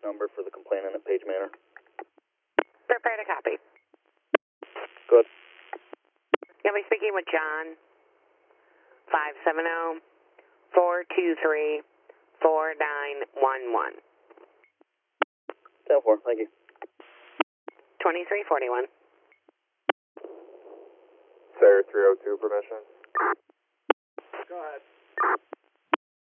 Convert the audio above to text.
number for the complainant at Page Manor. Prepare to copy. Good. You'll be speaking with John. 570-423-4911. 10-4, thank you. 2341. Sarah 302 permission. Go ahead.